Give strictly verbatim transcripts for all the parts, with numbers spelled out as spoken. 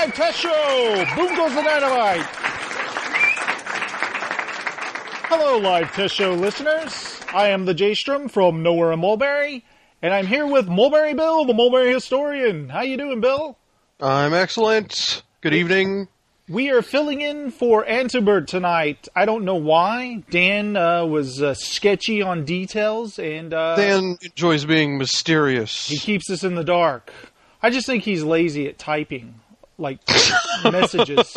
live test show. Boom goes the dynamite. Hello, live test show listeners. I am the J-Strom from Nowhere in Mulberry, and I'm here with Mulberry Bill, the Mulberry historian. How you doing, Bill? I'm excellent. Good evening. We are filling in for Antibert tonight. I don't know why. Dan uh, was uh, sketchy on details, and uh, Dan enjoys being mysterious. He keeps us in the dark. I just think he's lazy at typing, like, messages.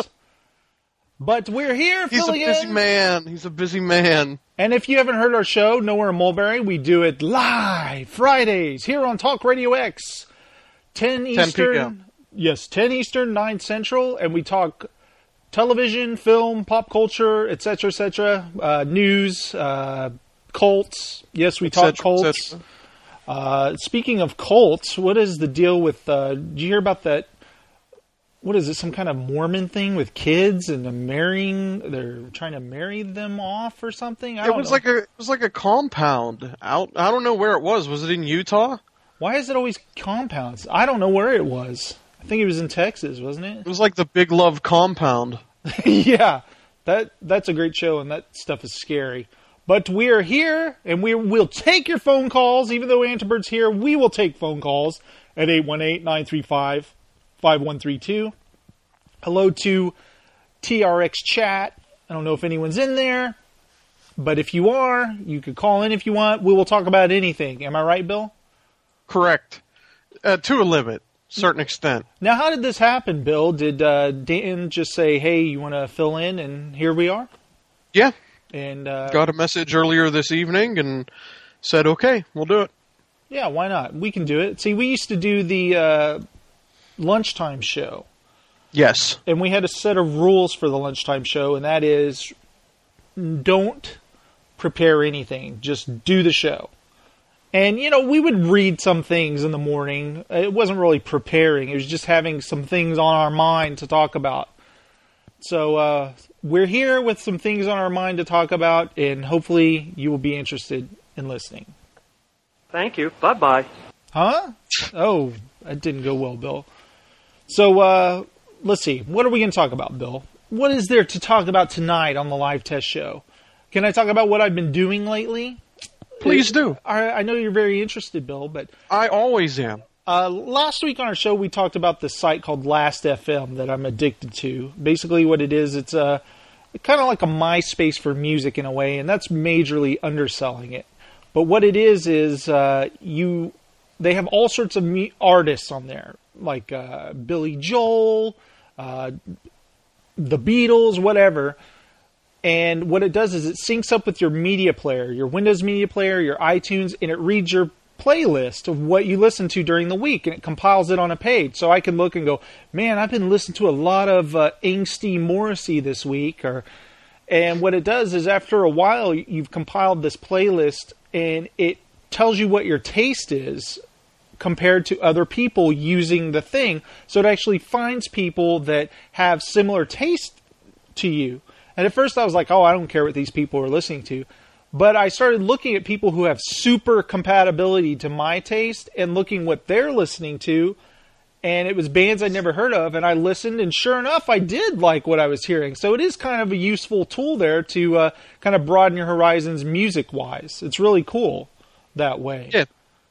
But we're here He's a filling busy in. man. He's a busy man. And if you haven't heard our show, Nowhere in Mulberry, we do it live Fridays here on Talk Radio X. ten Eastern. ten p.m. Yes, ten Eastern, nine Central. And we talk television, film, pop culture, et cetera, et cetera. Uh, news, uh, cults. Yes, we Et talk cetera, cults. et cetera. Uh, speaking of cults, what is the deal with, uh, did you hear about that, what is it, some kind of Mormon thing with kids and the marrying, they're trying to marry them off or something? I It don't was know. like a it was like a compound out. I don't know where it was. Was it in Utah? Why is it always compounds? I don't know where it was. I think it was in Texas, wasn't It it? was like the Big Love compound. Yeah, that that's a great show, and that stuff is scary. But we are here, and we will take your phone calls. Even though Antibert's here, we will take phone calls at eight one eight, nine three five, five one three two. Hello to T R X Chat. I don't know if anyone's in there, but if you are, you could call in if you want. We will talk about anything. Am I right, Bill? Correct. Uh, to a limit, certain extent. Now, how did this happen, Bill? Did uh, Dan just say, hey, you want to fill in, and here we are? Yeah. And uh, Got a message earlier this evening and said, okay, we'll do it. yeah, why not? We can do it. See, we used to do the uh, lunchtime show, Yes. and we had a set of rules for the lunchtime show, and that is don't prepare anything. Just do the show. And, you know, we would read some things in the morning. It wasn't really preparing. It was just having some things on our mind to talk about. So uh, we're here with some things on our mind to talk about, and hopefully you will be interested in listening. Thank you. Bye-bye. Huh? Oh, that didn't go well, Bill. So uh, let's see. What are we going to talk about, Bill? What is there to talk about tonight on the live test show? Can I talk about what I've been doing lately? Please do. I, I know you're very interested, Bill, but I always am. Uh, last week on our show, we talked about this site called Last F M that I'm addicted to. Basically what it is, it's a, kind of like a MySpace for music in a way, and that's majorly underselling it. But what it is, is uh, you they have all sorts of me- artists on there, like uh, Billy Joel, uh, the Beatles, whatever. And what it does is it syncs up with your media player, your Windows media player, your iTunes, and it reads your playlist of what you listen to during the week, and it compiles it on a page. So I can look and go, man, I've been listening to a lot of uh, angsty Morrissey this week. Or, and what it does is after a while, you've compiled this playlist, and it tells you what your taste is compared to other people using the thing. So it actually finds people that have similar taste to you. And at first I was like, oh, I don't care what these people are listening to. But I started looking at people who have super compatibility to my taste and looking what they're listening to. And it was bands I'd never heard of. And I listened, and sure enough, I did like what I was hearing. So it is kind of a useful tool there to uh, kind of broaden your horizons music-wise. It's really cool that way. Yeah.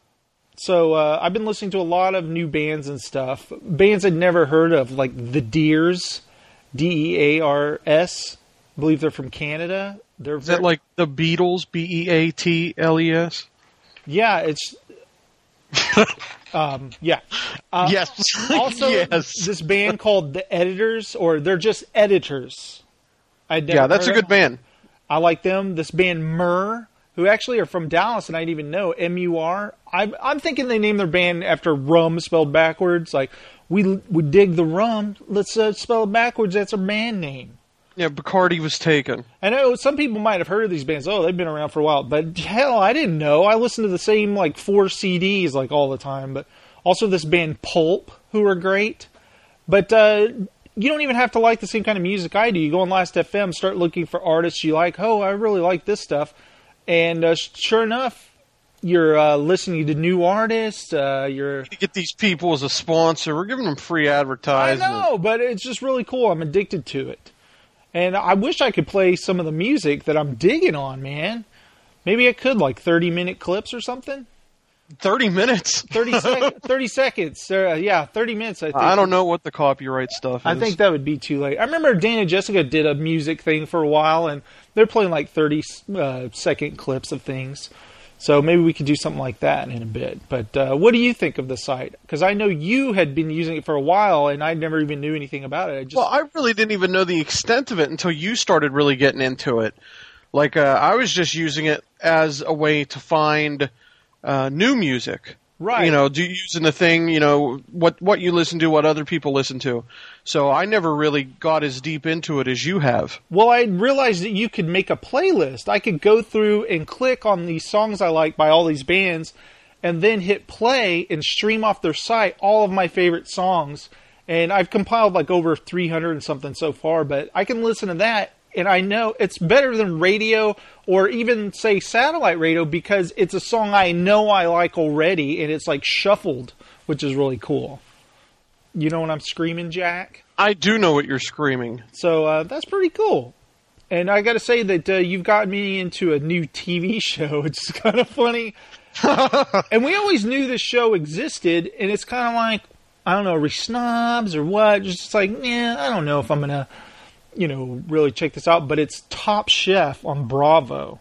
So uh, I've been listening to a lot of new bands and stuff. Bands I'd never heard of, like The Dears, D E A R S. I believe they're from Canada. They're Is that like the Beatles, B E A T L E S? Yeah, it's... um, yeah. Uh, Yes. Also, yes. this band called The Editors, or they're just Editors. I'd never Yeah, that's a heard good of. band. I like them. This band Murr, who actually are from Dallas, and I didn't even know, M U R. I'm, I'm thinking they named their band after rum spelled backwards. Like, we we dig the rum, let's uh, spell it backwards, that's our band name. Yeah, Bacardi was taken. I know some people might have heard of these bands. Oh, they've been around for a while. But hell, I didn't know. I listened to the same, like, four C Ds, like, all the time. But also this band Pulp, who are great. But uh, you don't even have to like the same kind of music I do. You go on Last F M, start looking for artists you like. Oh, I really like this stuff. And uh, sure enough, you're uh, listening to new artists. Uh, you're To get these people as a sponsor, we're giving them free I advertising. know, but it's just really cool. I'm addicted to it. And I wish I could play some of the music that I'm digging on, man. Maybe I could, like thirty-minute clips or something. Thirty minutes. thirty, sec- thirty seconds. Uh, yeah, thirty minutes, I think. I don't know what the copyright stuff is. I think that would be too late. I remember Dan and Jessica did a music thing for a while, and they're playing like thirty uh, second clips of things. So maybe we could do something like that in a bit. But uh, what do you think of the site? Because I know you had been using it for a while, and I never even knew anything about it. I just Well, I really didn't even know the extent of it until you started really getting into it. Like, uh, I was just using it as a way to find uh, new music. Right. You know, do using the thing, you know, what what you listen to, what other people listen to. So I never really got as deep into it as you have. Well, I realized that you could make a playlist. I could go through and click on these songs I like by all these bands, and then hit play and stream off their site all of my favorite songs. And I've compiled like over three hundred and something so far, but I can listen to that, and I know it's better than radio or even, say, satellite radio because it's a song I know I like already, and it's like shuffled, which is really cool. You know what I'm screaming, Jack? I do know what you're screaming. So uh, that's pretty cool. And I got to say that uh, you've got me into a new T V show. It's kind of funny. And we always knew this show existed, and it's kind of like, I don't know, are we snobs or what? Just like, yeah, I don't know if I'm going to, you know, really check this out. But it's Top Chef on Bravo.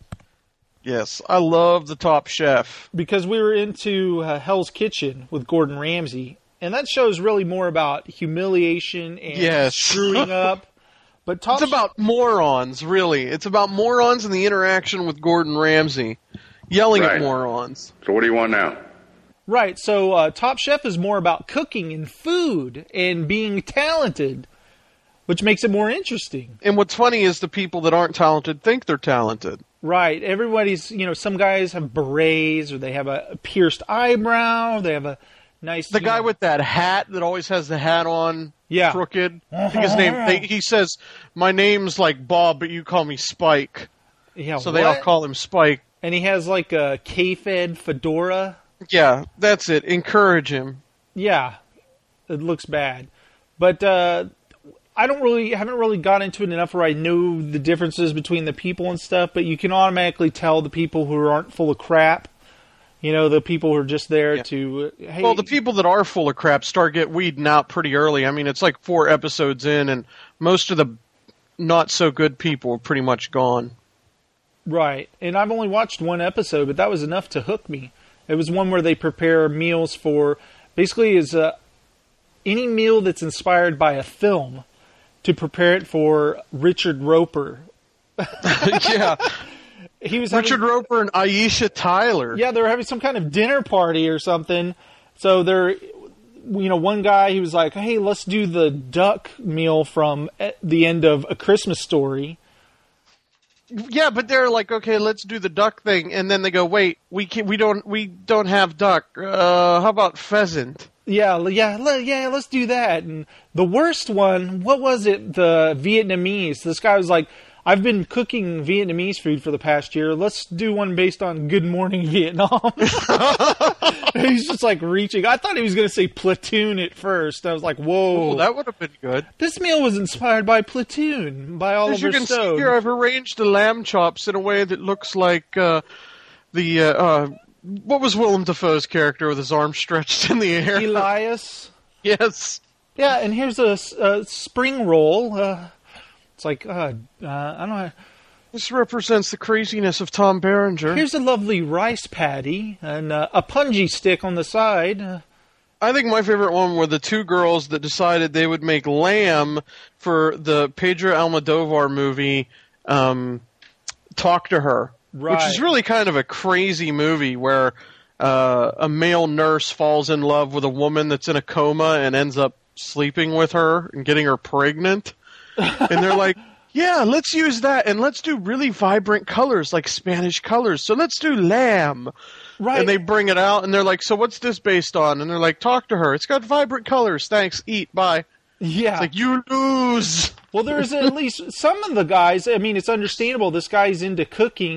Yes, I love the Top Chef. Because we were into uh, Hell's Kitchen with Gordon Ramsay. And that show is really more about humiliation and Yes. screwing up. But Top It's about morons, really. It's about morons and the interaction with Gordon Ramsay. Yelling Right. at morons. So what do you want now? Right, so uh, Top Chef is more about cooking and food and being talented, which makes it more interesting. And what's funny is the people that aren't talented think they're talented. Right, everybody's, you know, some guys have berets, or they have a, a pierced eyebrow, they have a nice... The you guy know- with that hat that always has the hat on, Yeah. crooked. I think his name. They, he says, "My name's like Bob, but you call me Spike." Yeah, So they all what? call him Spike. And he has like a K-Fed fedora. Yeah, that's it. Encourage him. Yeah, it looks bad. But uh, I don't really, haven't really got into it enough where I know the differences between the people and stuff, but you can automatically tell the people who aren't full of crap. You know, the people who are just there Yeah. to, uh, hey, Well, the people that are full of crap start get weeding out pretty early. I mean, it's like four episodes in, and most of the not so good people are pretty much gone. right. And I've only watched one episode, but that was enough to hook me. It was one where they prepare meals for, basically is uh, any meal that's inspired by a film to prepare it for Richard Roper. Yeah, He was Richard having, Roper and Aisha Tyler. yeah, they were having some kind of dinner party or something. So they're, you know, one guy, he was like, hey, let's do the duck meal from at the end of A Christmas Story. Yeah, but they're like, okay, let's do the duck thing, and then they go, wait, we can, we don't, we don't have duck. Uh, how about pheasant? Yeah, l- yeah, le- yeah, let's do that. And the worst one, what was it? The Vietnamese. This guy was like, I've been cooking Vietnamese food for the past year. Let's do one based on Good Morning Vietnam. He's just like reaching. I thought he was going to say Platoon at first. I was like, whoa. Oh, that would have been good. This meal was inspired by Platoon, by As Oliver you can see Stone. here, I've arranged the lamb chops in a way that looks like uh, the uh, uh, what was Willem Dafoe's character with his arms stretched in the air? Elias. Yes. Yeah, and here's a, s- a spring roll. Uh, it's like, uh, uh, I don't know. This represents the craziness of Tom Berenger. Here's a lovely rice patty and uh, a punji stick on the side. Uh, I think my favorite one were the two girls that decided they would make lamb for the Pedro Almodovar movie, um, Talk to Her. Right. Which is really kind of a crazy movie where uh, a male nurse falls in love with a woman that's in a coma and ends up sleeping with her and getting her pregnant. And they're like, yeah, let's use that, and let's do really vibrant colors, like Spanish colors. So let's do lamb. right. And they bring it out, and they're like, so what's this based on? And they're like, talk to her. It's got vibrant colors. Thanks. Eat. Bye. yeah. It's like, you lose. Well, there's at least some of the guys. I mean, it's understandable. This guy's into cooking.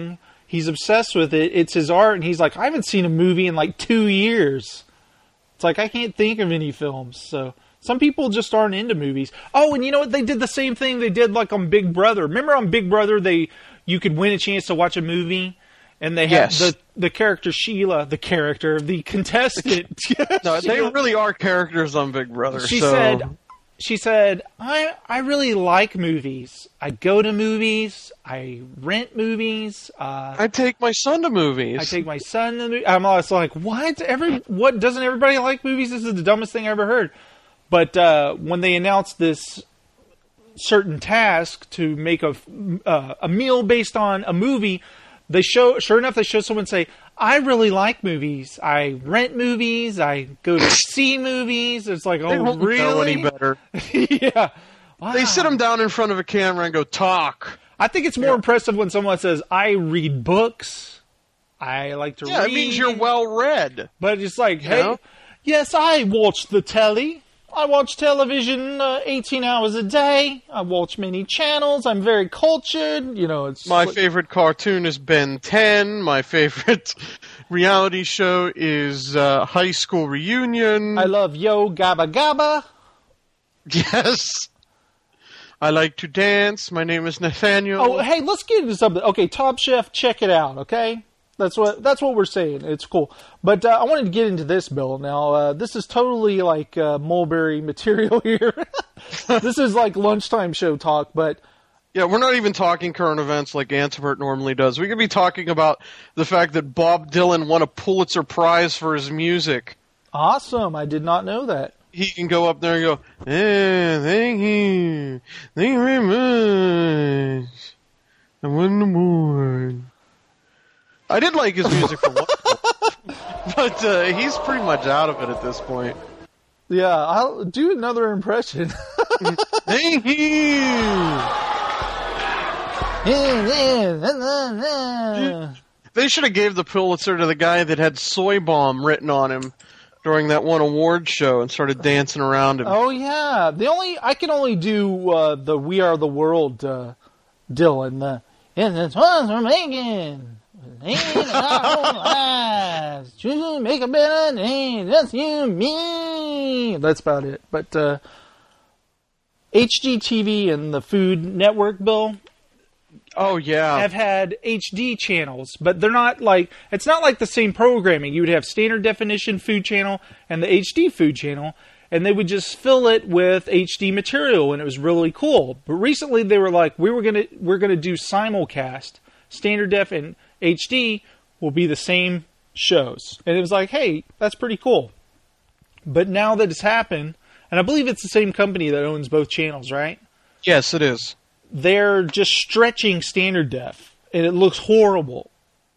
He's obsessed with it. It's his art, and he's like, I haven't seen a movie in like two years. It's like, I can't think of any films. So some people just aren't into movies. Oh, and you know what? They did the same thing they did like on Big Brother. Remember on Big Brother, they you could win a chance to watch a movie, and they had Yes. the the character Sheila, the character, the contestant. No, they really are characters on Big Brother. She so. said, she said, I I really like movies. I go to movies. I rent movies. Uh, I take my son to movies. I take my son to the movie. I'm always like, what? Every what? Doesn't everybody like movies? This is the dumbest thing I ever heard. But uh, when they announced this certain task to make a uh, a meal based on a movie, they show. Sure enough, they show someone say, I really like movies. I rent movies. I go to see movies. It's like, oh, They don't really? know any better. Yeah. Wow. They sit them down in front of a camera and go, talk. I think it's more Yeah. impressive when someone says, I read books. I like to Yeah, read. it means you're well read. But it's like, hey, know? yes, I watch the telly. I watch television uh, eighteen hours a day. I watch many channels. I'm very cultured. You know, it's My like- favorite cartoon is Ben ten. My favorite reality show is uh, High School Reunion. I love Yo Gabba Gabba. Yes. I like to dance. My name is Nathaniel. Oh, hey, let's get into something. Okay, Top Chef, check it out. Okay, that's what that's what we're saying. It's cool. But uh, I wanted to get into this, Bill. Now, uh, this is totally like uh, Mulberry material here. This is like lunchtime show talk, but. Yeah, we're not even talking current events like Antibert normally does. We could be talking about the fact that Bob Dylan won a Pulitzer Prize for his music. Awesome. I did not know that. He can go up there and go, eh, thank you. Thank you very much. I won the award. I did like his music for one, but uh, he's pretty much out of it at this point. Yeah, I'll do another impression. Thank you. They should have gave the Pulitzer to the guy that had soy bomb written on him during that one award show and started dancing around him. Oh yeah, the only I can only do uh, the "We Are the World" uh, Dylan. The and the ones we're making, in our own lives, to make a better day. That's you, me. That's about it. But uh, H G T V and the Food Network, Bill, Oh yeah. have had H D channels, but they're not like, it's not like the same programming. You would have standard definition food channel and the H D food channel, and they would just fill it with H D material, and it was really cool. But recently they were like, we were gonna we're gonna do simulcast. Standard def and H D will be the same shows. And it was like, hey, that's pretty cool. But now that it's happened, and I believe it's the same company that owns both channels, right? Yes, it is. They're just stretching standard def, and it looks horrible.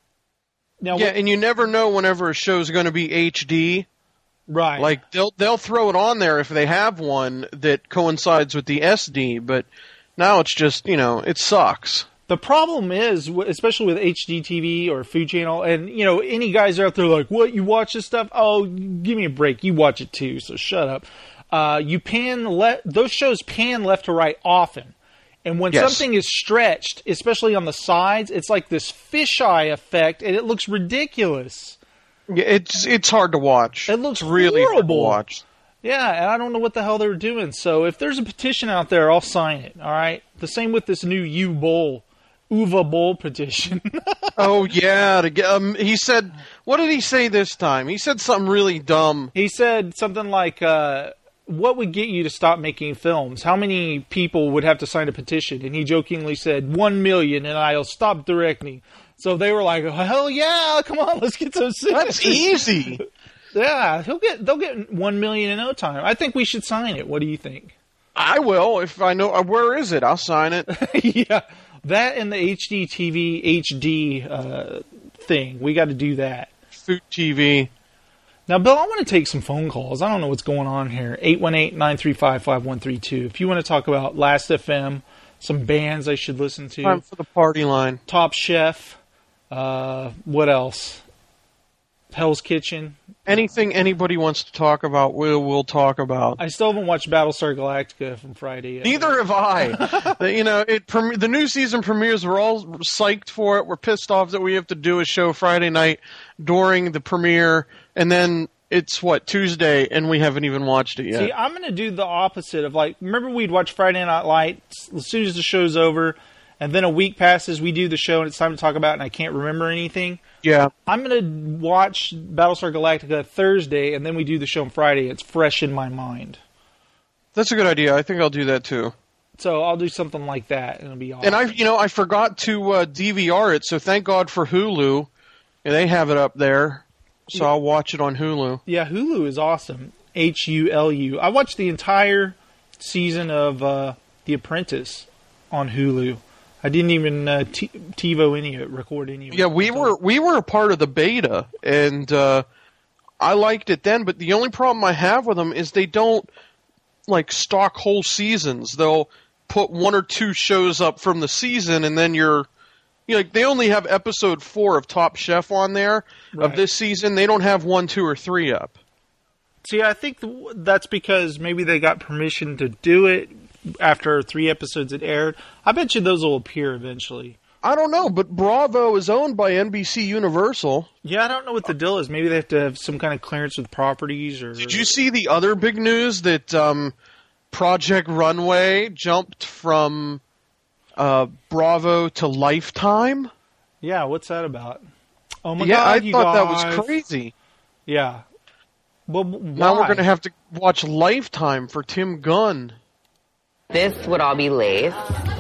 Now, Yeah, what- and you never know whenever a show's going to be H D. right? Like they'll they'll throw it on there if they have one that coincides with the S D, but now it's just, you know, it sucks. The problem is, w- especially with H D T V or Food Channel, and, you know, any guys out there like, what, you watch this stuff? Oh, give me a break. You watch it too, so shut up. Uh, you pan, le- those shows pan left to right often. And when Yes. something is stretched, especially on the sides, it's like this fisheye effect, and it looks ridiculous. Yeah, it's it's hard to watch. It looks It's really hard to horrible. watch. Yeah, and I don't know what the hell they were doing. So if there's a petition out there, I'll sign it, all right? The same with this new U Bowl, Uva Bowl petition. Oh yeah, to get, um, he said, what did he say this time? He said something really dumb. He said something like, uh, what would get you to stop making films? How many people would have to sign a petition? And he jokingly said, one million, and I'll stop directing. So they were like, hell yeah, come on, let's get some That's easy. Yeah, he'll get, they'll get one million in no time. I think we should sign it. What do you think? I will if I know. Uh, where is it? I'll sign it. Yeah, that and the H D T V H D uh, thing. We got to do that. Food T V. Now, Bill, I want to take some phone calls. I don't know what's going on here. eight one eight, nine three five, five one three two. If you want to talk about Last F M, some bands I should listen to, Time for the party line. Top Chef, uh, what else? Hell's Kitchen. Anything anybody wants to talk about, we'll, we'll talk about. I still haven't watched Battlestar Galactica from Friday yet. Neither have I. The- you know, it prem- the new season premieres. We're all psyched for it. We're pissed off that we have to do a show Friday night during the premiere, and then it's, what, Tuesday, and we haven't even watched it yet. See, I'm going to do the opposite of, like, remember we'd watch Friday Night Lights as soon as the show's over, and then a week passes, we do the show, and it's time to talk about it, and I can't remember anything. Yeah. I'm going to watch Battlestar Galactica Thursday, and then we do the show on Friday. It's fresh in my mind. That's a good idea. I think I'll do that, too. So I'll do something like that, and it'll be awesome. And I, you know, I forgot to uh, D V R it, so thank God for Hulu. And they have it up there, so I'll watch it on Hulu. Yeah, Hulu is awesome. H U L U. I watched the entire season of uh, The Apprentice on Hulu. I didn't even uh, t- TiVo any of it, record any of it. Yeah, we were we were a part of the beta, and uh, I liked it then. But the only problem I have with them is they don't like stock whole seasons. They'll put one or two shows up from the season, and then you're, you know, like they only have episode four of Top Chef on there Right. of this season. They don't have one, two, or three up. See, I think th- that's because maybe they got permission to do it after three episodes had aired. I bet you those will appear eventually. I don't know, but Bravo is owned by N B C Universal. Yeah, I don't know what the deal is. Maybe they have to have some kind of clearance with properties, or Did you see the other big news that um, Project Runway jumped from uh, Bravo to Lifetime? Yeah, what's that about? Oh my yeah, god, I you thought guys. that was crazy. Yeah. Well, why? Now we're going to have to watch Lifetime for Tim Gunn. This would all be lace.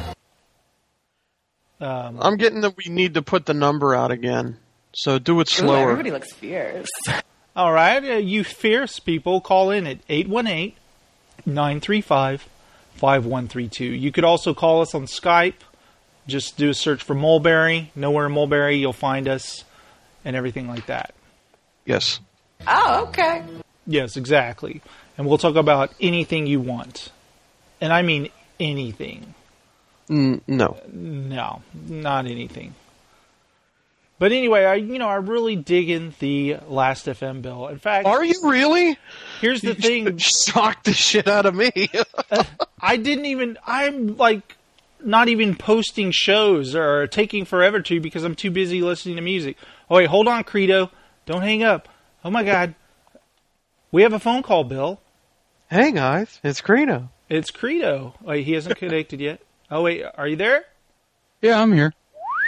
Um, I'm getting that we need to put the number out again, so do it Ooh, slower. everybody looks fierce. all right, uh, you fierce people, call in at eight one eight, nine three five, five one three two. You could also call us on Skype. Just do a search for Mulberry. Nowhere in Mulberry, you'll find us, and everything like that. Yes. Oh, okay. Yes, exactly. And we'll talk about anything you want. And I mean anything. Mm, no. No, not anything. But anyway, I you know I really dig in the Last F M bill. In fact, Are you really? here's the thing: Shocked the shit out of me. I didn't even. I'm like not even posting shows or taking forever to because I'm too busy listening to music. Oh wait, hold on, Credo, don't hang up. Oh my God, we have a phone call, Bill. Hey guys, it's Credo. It's Credo. Wait, he hasn't connected yet. Oh wait, are you there? Yeah, I'm here.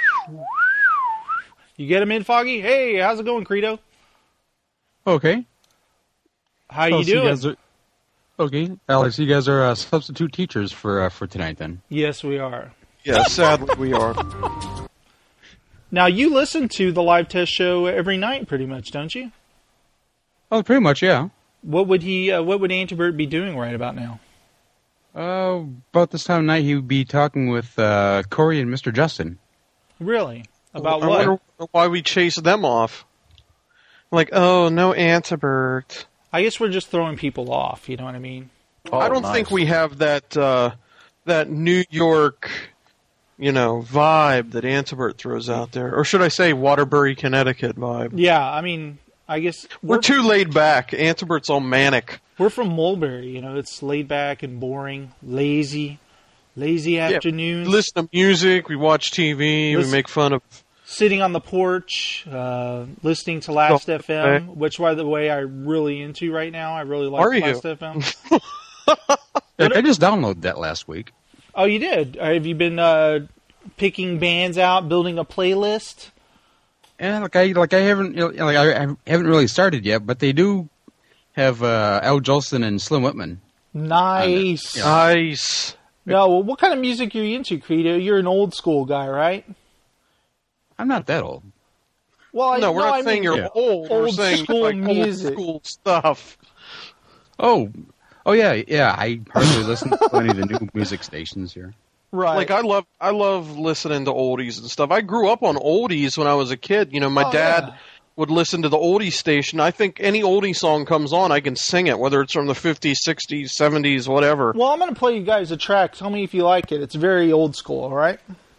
You get him in, Foggy? Hey, how's it going, Credo? Okay. How you Oh, so doing? guys are, okay, Alex, you guys are uh, substitute teachers for uh, for tonight, then. Yes, we are. Yeah, sadly we are. Now, you listen to the live test show every night, pretty much, don't you? Oh, pretty much, yeah. What would he? Uh, what would Antibert be doing right about now? Uh, about this time of night, he would be talking with uh, Corey and Mister Justin. Really? About I what? wonder why we chased them off. Like, oh, no Antibert. I guess we're just throwing people off. You know what I mean? I don't nice. think we have that uh, that New York, you know, vibe that Antibert throws out there, or should I say, Waterbury, Connecticut vibe. Yeah, I mean, I guess We're we're too laid back. Antibert's all manic. we're from Mulberry. You know, it's laid back and boring, lazy, lazy afternoons. We listen to music, we watch T V, Listen- we make fun of. Sitting on the porch, uh, listening to Last Oh, F M, which, by the way, I'm really into right now. I really like Are you? Last F M. I, I just downloaded that last week. Oh, you did? Have you been uh, picking bands out, building a playlist? And like I like I haven't you know, like I I haven't really started yet, but they do have uh, Al Jolson and Slim Whitman. Nice. Yeah. Nice. No, well, what kind of music are you into, Credo? You're an old school guy, right? I'm not that old. Well, I, No, we're not I saying mean, you're yeah. old. We're Old saying school like music. old school stuff. Oh, oh yeah, yeah. I hardly listen to any of the new music stations here. right? Like I love, I love listening to oldies and stuff. I grew up on oldies when I was a kid. You know, my Oh, dad yeah. would listen to the oldie station. I think any oldie song comes on, I can sing it, whether it's from the fifties, sixties, seventies, whatever. Well, I'm going to play you guys a track. Tell me if you like it. It's very old school, all right?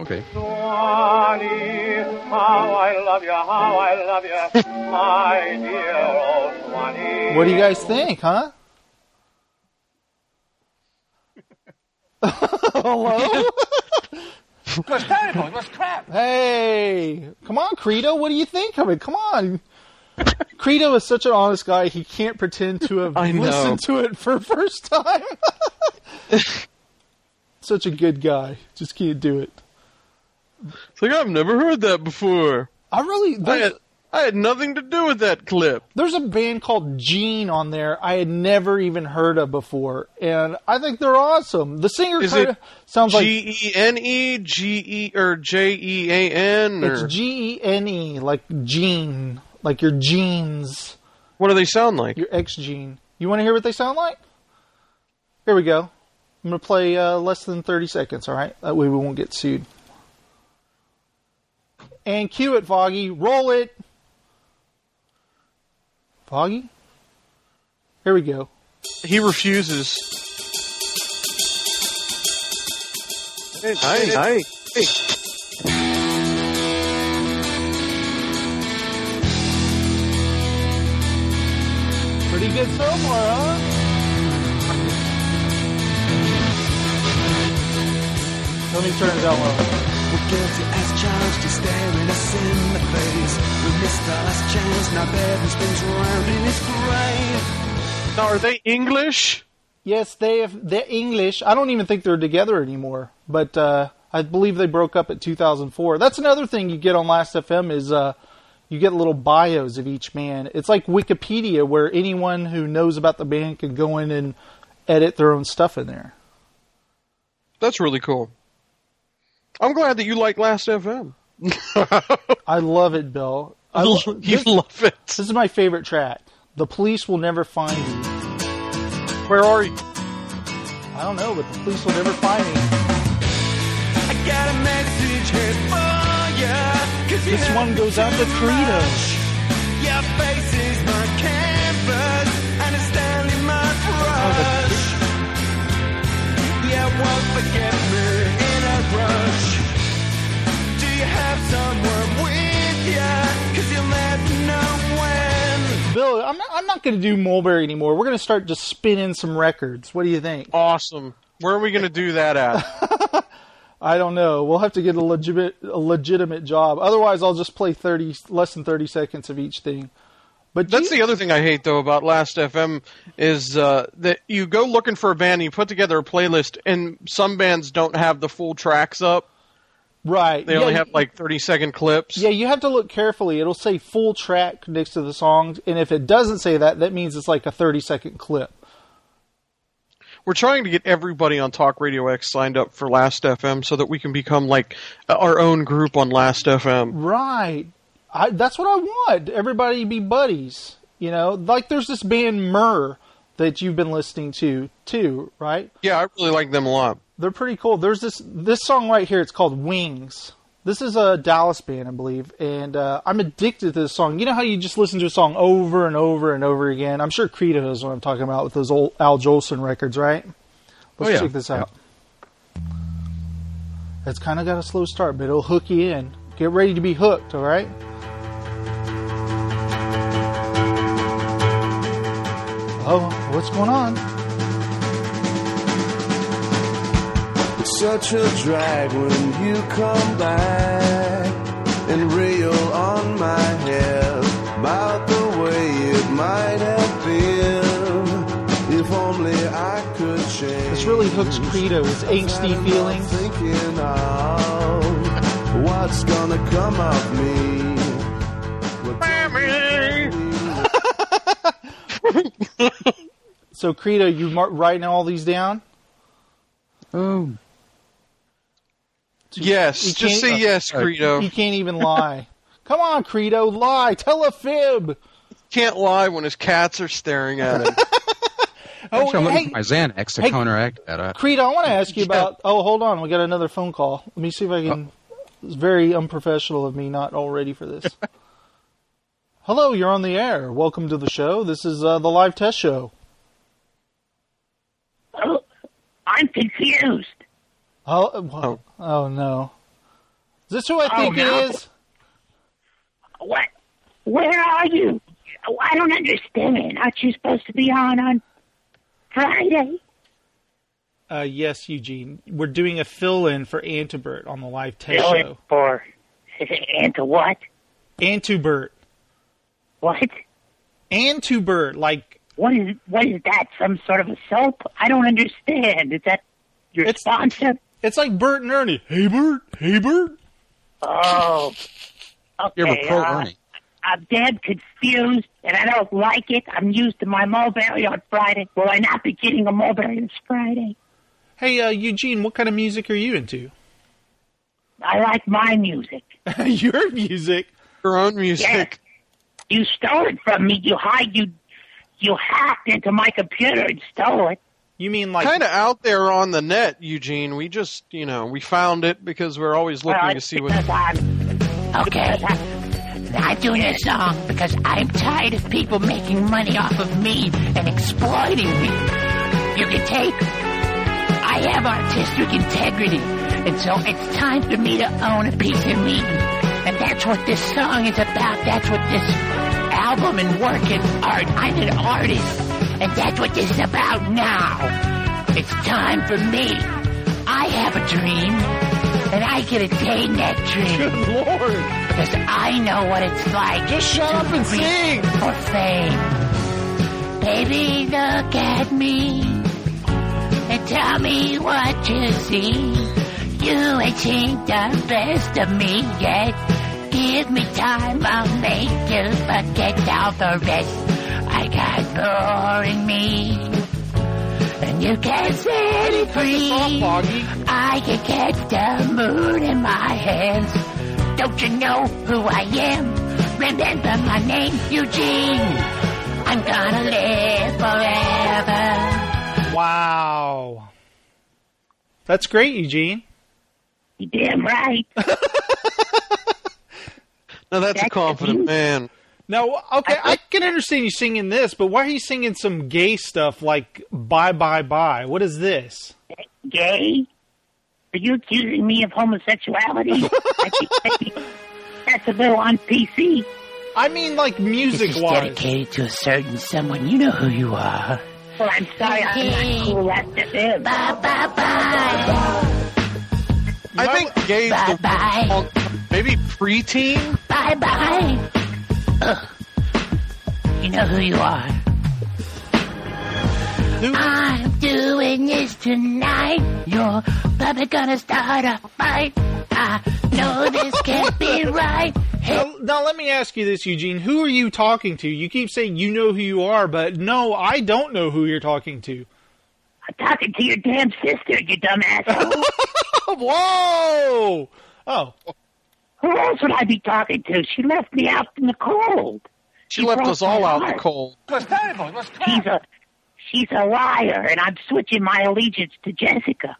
Okay. Swanee, how I love you, how I love you, my dear old Swanee. What do you guys think, huh? Hello? It was terrible, it was crap. Hey, come on, Credo. What do you think of it? Come on. Credo is such an honest guy. He can't pretend to have I know. listened to it for the first time. Such a good guy. Just can't do it. It's like, I've never heard that before. I really... I There's, had, I had nothing to do with that clip. there's a band called Gene on there I had never even heard of before, and I think they're awesome. The singer Is kind it of sounds like... G E N E, G E, or J E A N? It's Or G E N E, like Gene. Like your jeans. what do they sound like? Your ex-gene. You want to hear what they sound like? Here we go. I'm going to play uh, less than thirty seconds, all right? That way we won't get sued. And cue it, Foggy. Roll it. Foggy? Here we go. He refuses. Hey, hey, hey. Pretty good so far, huh? Let me turn it down low. We're guilty as charged, he's staring us in the face. We missed our last chance, now Bevan spins round in his grave. Now, are they English? Yes, they have. They're English. I don't even think they're together anymore. But uh, I believe they broke up at two thousand four. That's another thing you get on Last F M is uh, you get little bios of each man. It's like Wikipedia, where anyone who knows about the band can go in and edit their own stuff in there. That's really cool. I'm glad that you like Last F M. I love it, Bill. I you lo- this, love it. this is my favorite track. The Police Will Never Find You. Where are you? I don't know, but the police will never find me. I got a message here for ya. 'Cause you This have one goes out to Credo. Your face is my canvas, and it's Stanley my brush. Yeah, won't forget me in a rush. Do you have someone with ya? 'Cause you'll never know when. Bill, I'm not, I'm not going to do Mulberry anymore. We're going to start just spinning some records. What do you think? Awesome. Where are we going to do that at? I don't know. We'll have to get a legitimate a legitimate job. Otherwise, I'll just play thirty less than thirty seconds of each thing. But That's gee- the other thing I hate, though, about Last F M is uh, that you go looking for a band and you put together a playlist, and some bands don't have the full tracks up. right. They yeah, only have, like, thirty-second clips. Yeah, you have to look carefully. It'll say full track next to the songs, and if it doesn't say that, that means it's like a thirty-second clip. We're trying to get everybody on Talk Radio X signed up for Last F M so that we can become, like, our own group on Last F M. Right. I, that's what I want. Everybody be buddies. You know, like there's this band Myrrh that you've been listening to, too, right? Yeah, I really like them a lot. They're pretty cool. There's this this song right here. It's called Wings. This is a Dallas band, I believe, and uh, I'm addicted to this song. You know how you just listen to a song over and over and over again? I'm sure Credo knows what I'm talking about with those old Al Jolson records, right? Let's Oh, yeah. check this out. It's kind of got a slow start, but it'll hook you in. Get ready to be hooked, all right? Oh, what's going on? It's such a drag when you come back and reel on my head about the way it might have been if only I could change. This really hooks Credo, his angsty feelings. Thinking of what's gonna come of me. So, Credo, you mar- writing all these down? Oh, Yes, You just can't- say yes, Credo. He can't even lie. Come on, Credo, lie. Tell a fib. Can't lie when his cats are staring at him. Oh, actually, I'm looking hey, for my Xanax to hey. counteract that. Uh, Credo, I want to ask you about... Oh, hold on. We got another phone call. Let me see if I can... It's very unprofessional of me not all ready for this. Hello, you're on the air. Welcome to the show. This is uh, the live test show. Oh, I'm confused. Oh, well, oh no. this who I Oh, think no. it is? What? Where are you? Oh, I don't understand. Aren't you supposed to be on on Friday? Uh, yes, Eugene. We're doing a fill-in for Antibert on the live test Fill in show. for Anta what? Antubert. What? Antubert, like... What is what is that? Some sort of a soap? I don't understand. Is that your It's- sponsor? It's like Bert and Ernie. Hey, Bert. Hey, Bert. Oh. Okay. You're a pro uh, Ernie. I'm damn confused, and I don't like it. I'm used to my mulberry on Friday. Will I not be getting a mulberry this Friday? Hey, uh, Eugene, what kind of music are you into? I like my music. Your music? Your own music. Yes. You stole it from me. You hide. You you hacked into my computer and stole it. You mean like... Kind of out there on the net, Eugene. We just, you know, we found it because we're always looking Well, to see what... because I'm, Okay. I'm doing this song because I'm tired of people making money off of me and exploiting me. You can take... I have artistic integrity, and so it's time for me to own a piece of me. And that's what this song is about. That's what this album and work and art... I'm an artist, and that's what this is about now. It's time for me. I have a dream, and I can attain that dream. Good Lord. Because I know what it's like. Just shut up and reach sing. for fame. Baby, look at me and tell me what you see. You ain't seen the best of me yet. Give me time, I'll make you forget all the rest. I got more in me, and you can set it free. I can catch the moon in my hands. Don't you know who I am? Remember my name, Eugene. I'm gonna live forever. Wow. That's great, Eugene. you damn right. No, that's a confident man. Now, okay, I can understand you singing this, but why are you singing some gay stuff like "Bye Bye Bye"? What is this? Gay? Are you accusing me of homosexuality? I think maybe that's a little on P C. I mean, like This is music-wise. dedicated to a certain someone. You know who you are. Well, I'm sorry, I'm not cool. That's it. Bye bye bye. I think gay's Bye the bye. wrong- maybe preteen. Bye bye. Ugh. You know who you are. Who- I'm doing this tonight. You're probably gonna start a fight. I know this can't be right. Hey, Now, now, let me ask you this, Eugene. Who are you talking to? You keep saying you know who you are, but no, I don't know who you're talking to. I'm talking to your damn sister, you dumb asshole. Whoa! Oh, Who else would I be talking to? She left me out in the cold. She left us all out in the heart. cold. She's a, she's a liar, and I'm switching my allegiance to Jessica.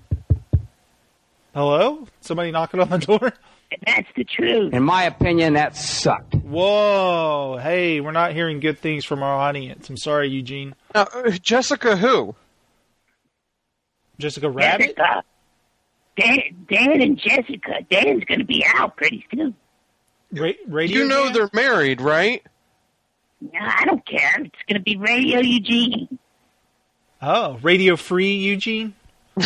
hello? Somebody knocking on the door? And that's the truth. In my opinion, that sucked. Whoa! Hey, we're not hearing good things from our audience. I'm sorry, Eugene. Now, uh, Jessica who? Jessica Rabbit? Jessica. Dan, Dan and Jessica. Dan's going to be out pretty soon. Ra- radio? You know Man? they're married, right? No, I don't care. It's going to be Radio Eugene. Oh, Radio Free Eugene?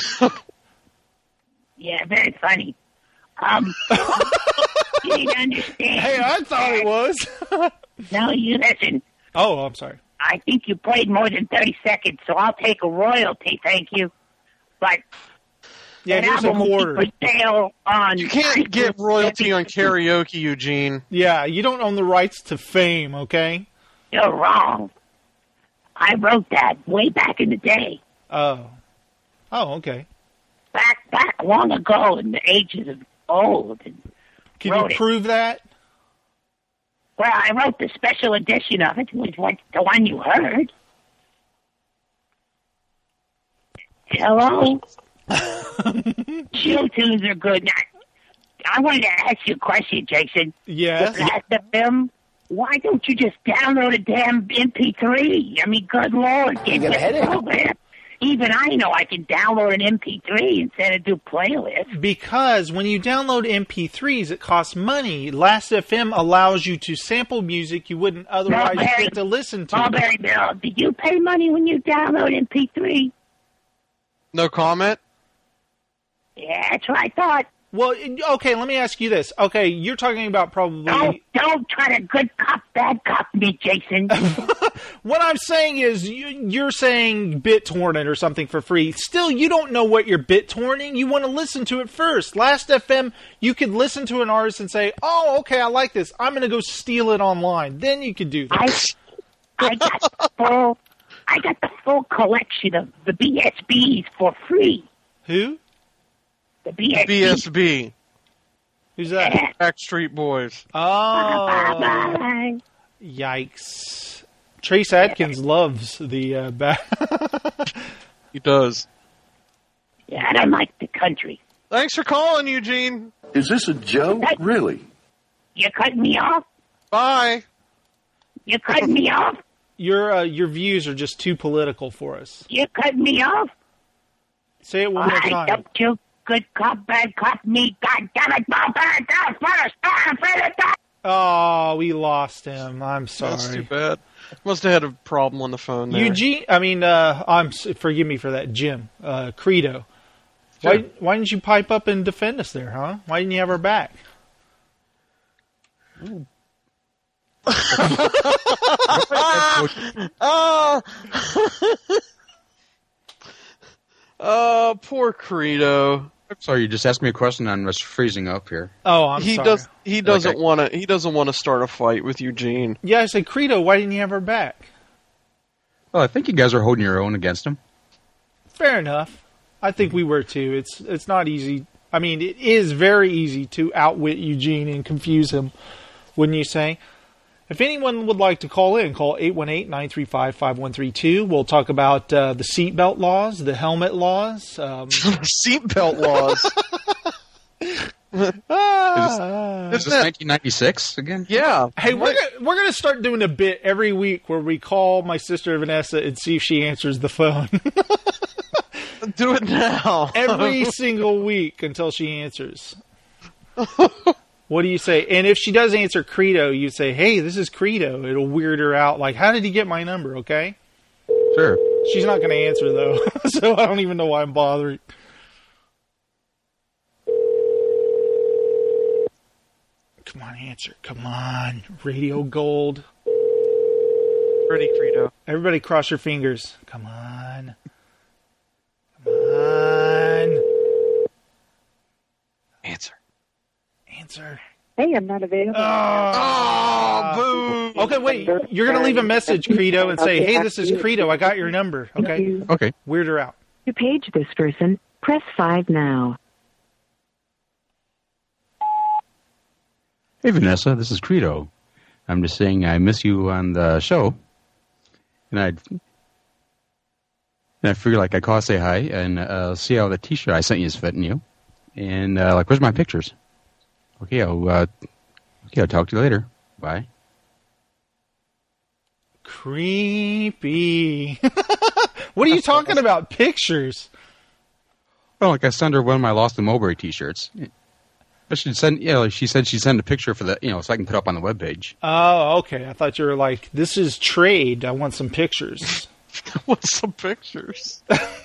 Yeah, very funny. Um, you need to understand. Hey, I thought it was. No, you listen. Oh, I'm sorry. I think you played more than thirty seconds, so I'll take a royalty, thank you. But Yeah, that here's a album will quarter. be for sale on... You can't get royalty on karaoke, Eugene. Yeah, you don't own the rights to fame, okay? You're wrong. I wrote that way back in the day. Oh. Oh, okay. Back, back long ago in the ages of old. And Can wrote you it. prove that? Well, I wrote the special edition of it, which was the one you heard. Hello? Chill tunes are good. Now, I wanted to ask you a question, Jason. Yes. The Last F M, why don't you just download a damn M P three? I mean, good Lord, get got a the headache? program. even I know I can download an M P three instead of do playlists. Because when you download M P threes, it costs money. Last F M allows you to sample music you wouldn't otherwise Mulberry- get to listen to. Mulberry Bill, did you pay money when you download M P three? No comment? Yeah, that's what I thought. Well, okay, let me ask you this. Okay, you're talking about probably... Don't, don't try to good cop, bad cop me, Jason. What I'm saying is, you, you're saying BitTorrent or something for free. Still, you don't know what you're BitTorrenting. You want to listen to it first. Last F M, you could listen to an artist and say, oh, okay, I like this. I'm going to go steal it online. Then you could do that. I, I got the full, I got the full collection of the B S Bs for free. Who? The B S B. B S B. Who's that? Yeah. Backstreet Boys. Oh. Bye-bye. Yikes. Trace Adkins loves the uh, back. He does. Yeah, I don't like the country. Thanks for calling, Eugene. Is this a joke? Really? You cutting me off? Bye. You cutting me off? Your uh, your views are just too political for us. You cutting me off? Say it one more I time. dumped you. Good cop, bad cop, me. God damn it, Mulberry Bill first. I'm afraid of that. Oh, we lost him. I'm sorry. That's too bad. Must have had a problem on the phone there. Eugene, I mean, uh, I'm s- forgive me for that, Jim. Uh, Credo. Sure. Why why didn't you pipe up and defend us there, huh? Why didn't you have her back? Oh, oh, poor Credo. Sorry, you just asked me a question on what's freezing up here. Oh, I'm he sorry. does. He doesn't Okay. want to. He doesn't want to start a fight with Eugene. Yeah, I said, Credo, why didn't you have her back? Well, I think you guys are holding your own against him. Fair enough. I think we were too. It's it's not easy. I mean, it is very easy to outwit Eugene and confuse him, wouldn't you say? If anyone would like to call in, call eight one eight, nine three five, five one three two. We'll talk about uh, the seatbelt laws, the helmet laws. Um, Seatbelt laws. ah, Is this nineteen ninety-six again? Yeah. Hey, we're gonna, we're going to start doing a bit every week where we call my sister Vanessa and see if she answers the phone. Do it now. Every single week until she answers. What do you say? And if she does answer Credo, you say, hey, this is Credo. It'll weird her out. Like, how did he get my number, okay? Sure. She's not going to answer, though. So I don't even know why I'm bothering. Come on, answer. Come on. Radio Gold. Ready, Credo. Everybody cross your fingers. Come on. Come on. Answer. Answer. Hey, I'm not available. Oh, boo. Okay, wait. You're going to leave a message, Credo, and say, hey, this is Credo. I got your number. Okay? Okay. Weird her out. To page this person, press five now. Hey, Vanessa, this is Credo. I'm just saying I miss you on the show. And I'd... And I figured, like, I'd call, say hi, and uh, see how the T-shirt I sent you is fitting you. And, uh, like, where's my pictures? Okay, I'll, uh, okay, I'll talk to you later. Bye. Creepy. What are you talking about? Pictures? Well, like, I sent her one of my Lost in Mulberry T-shirts. But she'd send, you know, she said she'd send a picture for the, you know, so I can put up on the webpage. Oh, okay. I thought you were like, this is trade. I want some pictures. I want some pictures.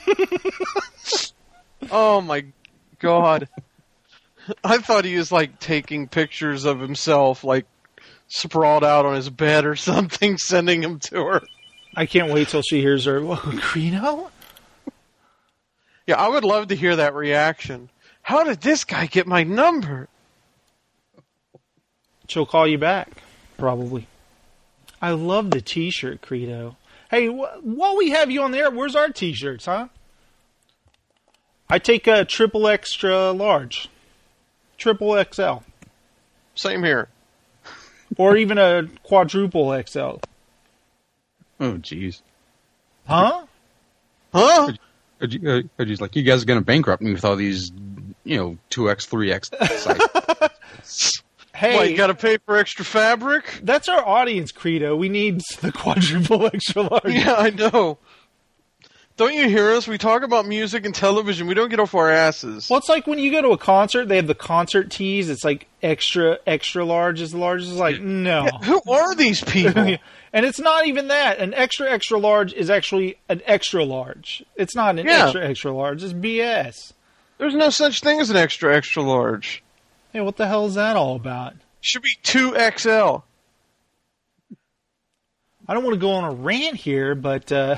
Oh, my God. I thought he was, like, taking pictures of himself, like, sprawled out on his bed or something, sending them to her. I can't wait till she hears her. Whoa, Credo? Yeah, I would love to hear that reaction. How did this guy get my number? She'll call you back, probably. I love the T-shirt, Credo. Hey, wh- while we have you on there, where's our T-shirts, huh? I take a triple extra large. Triple X L. Same here. Or even a quadruple X L. Oh, jeez. Huh? Huh? Could you, uh, could you, like, you guys are going to bankrupt me with all these, you know, two X, three X sites. Hey, What, you got to pay for extra fabric? That's our audience, Credo. We need the quadruple extra large. Yeah, I know. Don't you hear us? We talk about music and television. We don't get off our asses. Well, it's like when you go to a concert, they have the concert tees. It's like extra, extra large is the largest. It's like, no. Yeah, who are these people? And it's not even that. An extra, extra large is actually an extra large. It's not an Yeah. extra, extra large. It's B S. There's no such thing as an extra, extra large. Hey, what the hell is that all about? Should be two X L. I don't want to go on a rant here, but... Uh...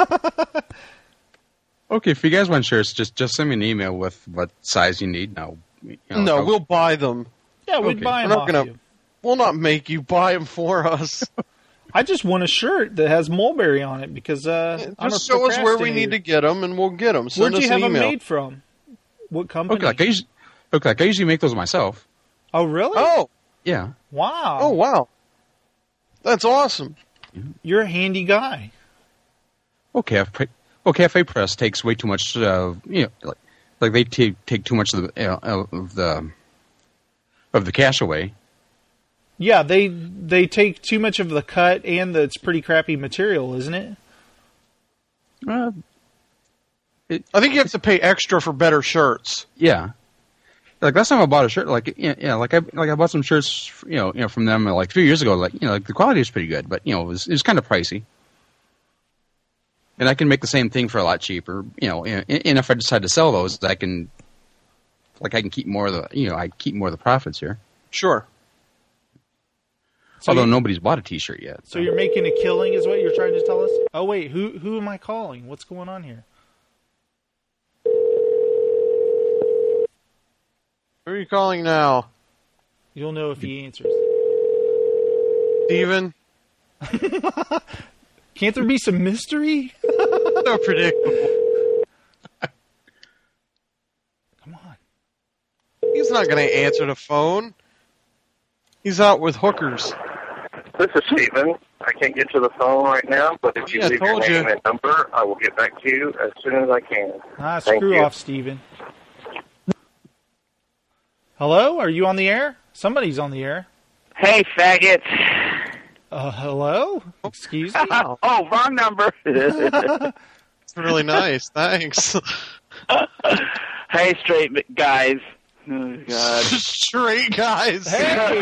Okay, if you guys want shirts, just just send me an email with what size you need. Now, you know, No, I'll- we'll buy them. Yeah, we'd Okay. buy We're them not off gonna. you. We'll not make you buy them for us. I just want a shirt that has Mulberry on it because uh, I'm a Just show us where we procrastinator. need to get them, and we'll get them. Send Where'd us you have an them email. made from? What company? Okay, like I usually, okay, like I usually make those myself. Oh, really? Oh, Yeah. Wow. oh, wow, that's awesome. You're a handy guy. Well, Cafe, well, Cafe Press takes way too much. Uh, you know, like, like they take take too much of the uh, of the of the cash away. Yeah, they they take too much of the cut, and the, it's pretty crappy material, isn't it? Uh, I think you have to pay extra for better shirts. yeah. Like last time I bought a shirt, like yeah, yeah, like I like I bought some shirts, you know, you know, from them like a few years ago. Like you know, like the quality was pretty good, but you know, it was it was kind of pricey. And I can make the same thing for a lot cheaper, you know. And, and if I decide to sell those, I can, like, I can keep more of the, you know, I keep more of the profits here. Sure. So Although you- nobody's bought a T-shirt yet. So you're making a killing, is what you're trying to tell us? Oh wait, who who am I calling? What's going on here? Who are you calling now, You'll know if he answers. Steven? Can't there be some mystery? So predictable. Come on. He's not going to answer the phone. He's out with hookers. This is Stephen. I can't get to the phone right now, but if you Yeah, I leave your told name you. and number, I will get back to you as soon as I can. Ah, Thank screw you. off, Steven. Hello? Are you on the air? Somebody's on the air. Hey, faggots. Uh, hello? Excuse me? Oh, wrong number. It's really nice. Thanks. Hey, straight guys. Oh, God. Straight guys. Hey!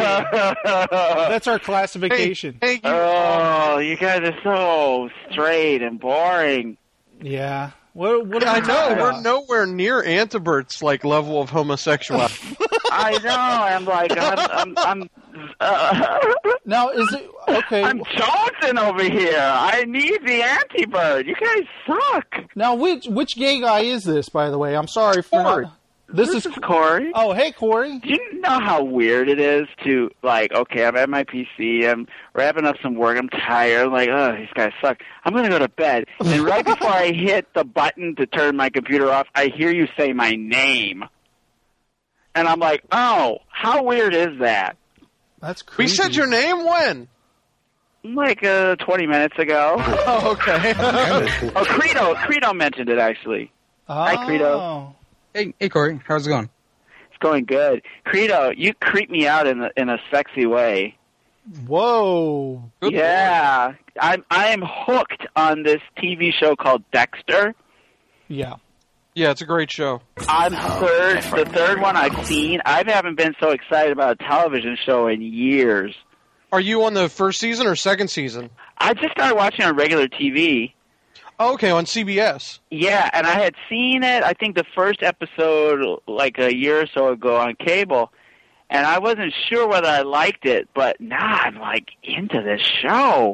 That's our classification. Hey, you. Oh, you guys are so straight and boring. Yeah. What, what I are we know talking we're about? nowhere near Antibert's like level of homosexuality. I know. I'm like, I'm, I'm, I'm, uh, Now, is it... Okay. I'm Johnson over here. I need the anti-bird. You guys suck. Now, which which gay guy is this, by the way? I'm sorry for Corey. not... This, This is... is Corey. Oh, hey, Corey. Do you know how weird it is to, like, okay, I'm at my P C, I'm wrapping up some work, I'm tired, I'm like, oh, these guys suck. I'm going to go to bed. And right before I hit the button to turn my computer off, I hear you say my name. And I'm like, oh, how weird is that? That's creepy. We said your name when? Like, uh, twenty minutes ago. Oh, okay. Oh, Credo, Credo mentioned it, actually. Hi, Credo. Oh. Hey, hey, Corey, how's it going? It's going good. Credo, you creep me out in a, in a sexy way. Whoa. Good Yeah, I'm I am hooked on this T V show called Dexter. Yeah. Yeah, it's a great show. I'm third, the third one I've seen. I haven't been so excited about a television show in years. Are you on the first season or second season? I just started watching on regular T V. Oh, okay, on C B S. Yeah, and I had seen it, I think the first episode like a year or so ago on cable, and I wasn't sure whether I liked it, but now I'm like into this show.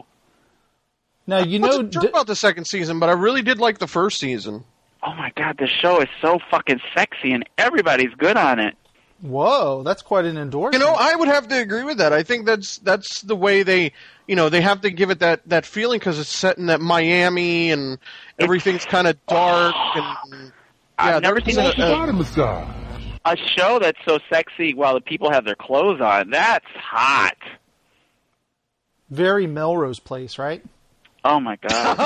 Now, you I know... wasn't sure d- about the second season, but I really did like the first season. Oh my god, this show is so fucking sexy and everybody's good on it. Whoa, that's quite an endorsement. You know, I would have to agree with that. I think that's that's the way they, you know, they have to give it that, that feeling because it's set in that Miami and everything's kind of dark and. I've Yeah, never there's seen a- a, a- a show that's so sexy while the people have their clothes on. That's hot. Very Melrose Place, right? Oh my god!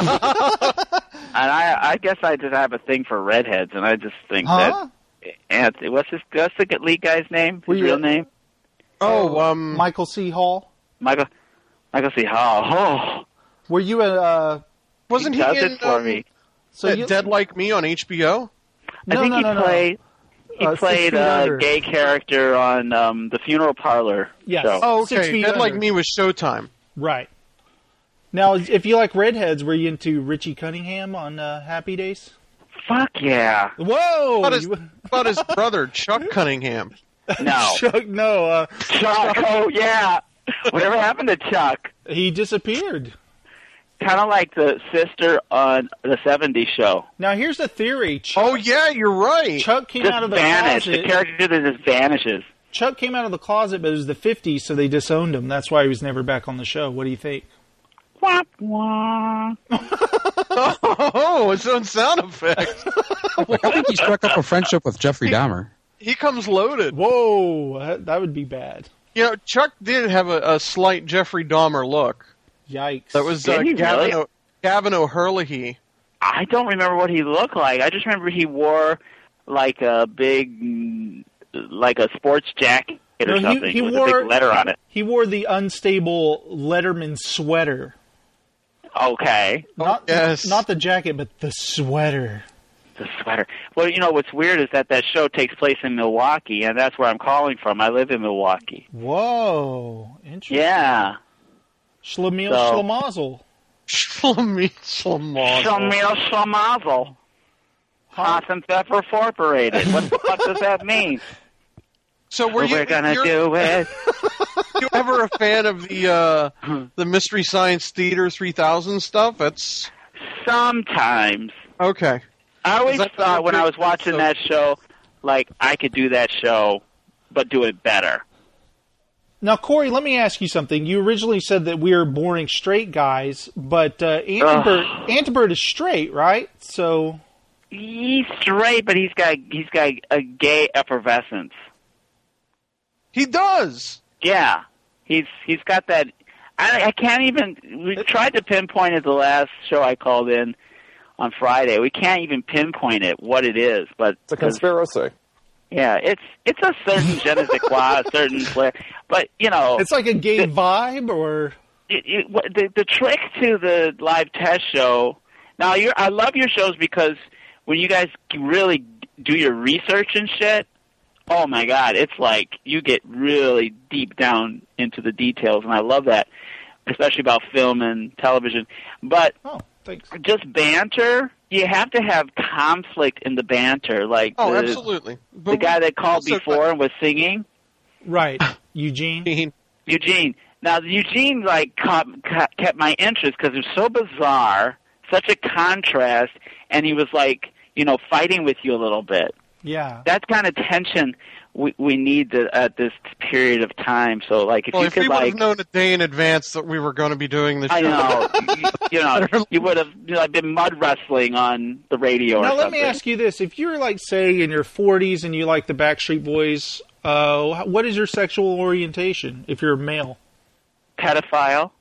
And I, I guess I just have a thing for redheads, and I just think Huh? that Anthony, what's his, what's the lead guy's name? His Were you- real name? Oh, um, Michael C. Hall. Michael, Michael C. Hall. Oh, Were you a... Uh, wasn't he he, does in? it for um, me. So That you, Dead Like Me on H B O? I no, think no, he no, no. played he Uh, Six played Feet a Under. gay character on um, the Funeral Parlor Yes. show. Oh, Six okay. Feet Dead Like Under. Me was Showtime. Right. Now, if you like redheads, were you into Richie Cunningham on uh, Happy Days? Fuck yeah. Whoa! About his, You- about his brother, Chuck Cunningham. No. Chuck, no, uh, Chuck, oh yeah. Whatever happened to Chuck? he disappeared. Kind of like the sister on the seventies show. Now, here's the theory. Chuck, Oh, yeah, you're right. Chuck came Just out of the vanished. closet. The character that just vanishes. Chuck came out of the closet, but it was the fifties, so they disowned him. That's why he was never back on the show. What do you think? Wah, wah. Oh, its own sound effect. Like, I think he struck up a friendship with Jeffrey Dahmer. He comes loaded. Whoa, that, that would be bad. You know, Chuck did have a, a slight Jeffrey Dahmer look. Yikes. That was Did uh, he Gavin, really? o- Gavin O'Hurley. I don't remember what he looked like. I just remember he wore like a big, mm, like a sports jacket or No, he- something he with wore- a big letter on it. He wore the unstable Letterman sweater. Okay. Not, yes. not the jacket, but the sweater. The sweater. Well, you know what's weird is that that show takes place in Milwaukee, and that's where I'm calling from. I live in Milwaukee. Whoa, interesting. Yeah. Schlemiel So- Schlemazel. Shlomi Shlomazel. Shamil Shamazel. Hot and Pepper Incorporated. What the fuck does that mean? So were you, We're gonna you're- do it. you ever a fan of the uh, the Mystery Science Theater three thousand stuff? That's Sometimes. okay. I always Is that thought the when I was big- watching so- that show, like, I could do that show, but do it better. Now, Corey, let me ask you something. You originally said that we are boring straight guys, but uh, Antibird, Antibird is straight, right? So He's straight, but he's got he's got a gay effervescence. He does. Yeah, he's he's got that. I, I can't even. We tried to pinpoint it the last show I called in on Friday. We can't even pinpoint it what it is, but It's a conspiracy. yeah, it's it's a certain je ne sais quoi, a certain flair. But you know, it's like a gay vibe, or it, it, what- the the trick to the live test show. Now, you're, I love your shows because when you guys really do your research and shit, oh my god, it's like you get really deep down into the details, and I love that, especially about film and television. But oh, thanks. just banter, you have to have conflict in the banter. Like Oh, the, absolutely. the guy that called also- before and was singing. right, Eugene. Eugene. Now, Eugene like caught, caught, kept my interest because it was so bizarre, such a contrast, and he was like, you know, fighting with you a little bit. Yeah. That kind of tension we we need to, at this period of time. So, like, if Well, you if could we would like, have known a day in advance that we were going to be doing the show. I know, you, you know, you would have you know, been mud wrestling on the radio. or Now, let something. me ask you this: if you're like, say, in your forties and you like the Backstreet Boys, uh, what is your sexual orientation? If you're a male, pedophile.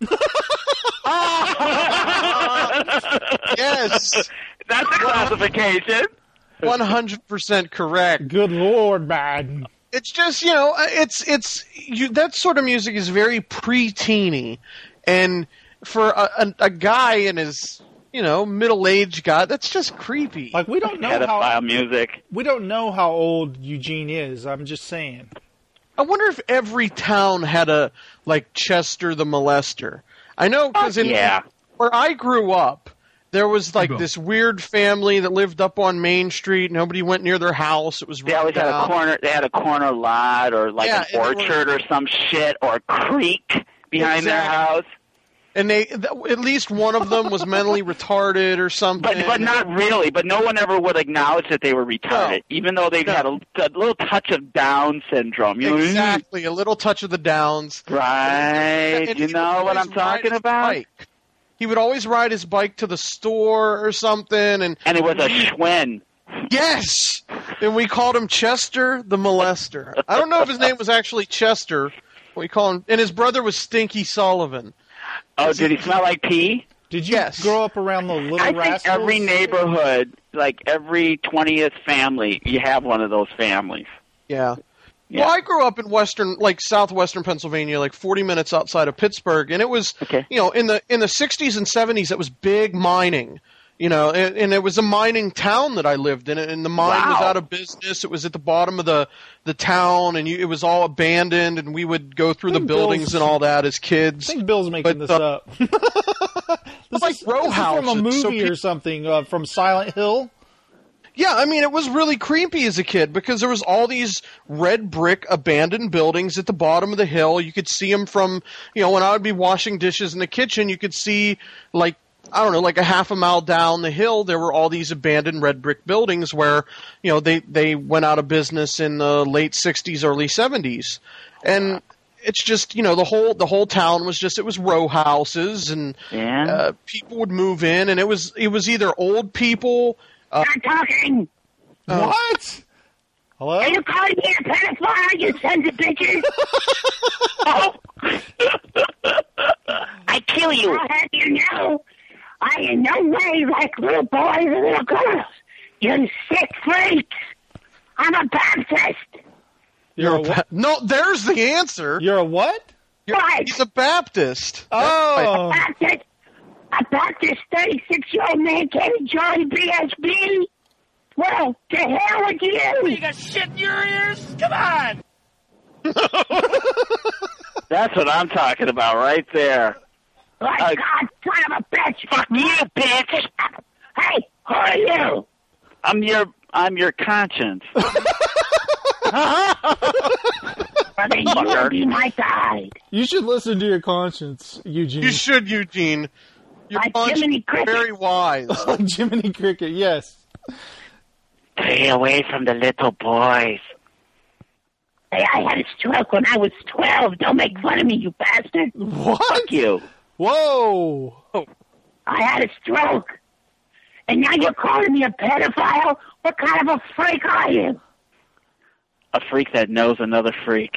Yes, that's a classification. One hundred percent correct. Good Lord, man. It's just, you know, it's it's you, that sort of music is very pre-teeny, and for a, a, a guy in his, you know, middle-aged guy, that's just creepy. Like, we don't know Pedophile how music. we don't know how old Eugene is. I'm just saying. I wonder if every town had a like Chester the Molester. I know because in yeah. where I grew up, there was like this weird family that lived up on Main Street. Nobody went near their house. It was They always had a corner. They had a corner lot, or like Yeah, an and they orchard, or some shit, or a creek behind their Exactly. house. And they, th- at least one of them was mentally retarded or something. But but not really. But no one ever would acknowledge that they were retarded, even though they had a, a little touch of Down syndrome. You know? Exactly, a little touch of the Downs. Right. And You he know would what always I'm ride talking his about? bike. He would always ride his bike to the store or something, and And it was a Schwinn. yes, and we called him Chester the Molester. I don't know if his name was actually Chester. We call him, and his brother was Stinky Sullivan. Oh, did he smell like pee? Did you Yes. grow up around the Little I think Rascals? every neighborhood, like every twentieth family, you have one of those families. Yeah. Yeah. Well, I grew up in western, like southwestern Pennsylvania, like forty minutes outside of Pittsburgh, and it was, Okay. you know, in the in the sixties and seventies, it was big mining. You know, and, and it was a mining town that I lived in, and the mine Wow. was out of business. It was at the bottom of the, the town, and you, it was all abandoned, and we would go through I the think buildings Bill's- and all that as I kids. think Bill's making But, this uh, up. this like is, row this is from a houses, movie so or people- something, uh, from Silent Hill. Yeah, I mean, it was really creepy as a kid because there was all these red brick abandoned buildings at the bottom of the hill. You could see them from, you know, when I would be washing dishes in the kitchen, you could see, like, I don't know, like a half a mile down the hill, there were all these abandoned red brick buildings where, you know, they, they went out of business in the late sixties, early seventies. And it's just, you know, the whole the whole town was just, it was row houses, and Yeah. uh, people would move in, and it was it was either old people. Uh, Stop talking! What? Hello? Are you calling me a pedophile, you sons of bitches? Oh. I kill you. I'll have you know, I in no way like little boys and little girls. You sick freaks! I'm a Baptist! You're a, a what? ba- no, there's the answer. You're a what? You're- Right. He's a Baptist. Oh. Baptist! A Baptist thirty-six-year-old man can't enjoy B S B? Well, to hell with you! You got shit in your ears? Come on! That's what I'm talking about right there. My Uh, God, son of a bitch! Fuck you, bitch! Hey, who are you? I'm your I'm your conscience. Or then you will be my guide. You should listen to your conscience, Eugene. You should, Eugene. You're Like Jiminy Cricket. very wise. Like Jiminy Cricket, yes. Stay away from the little boys. Hey, I had a stroke when I was twelve. Don't make fun of me, you bastard. What? Fuck you. Whoa. I had a stroke. And now you're calling me a pedophile? What kind of a freak are you? A freak that knows another freak.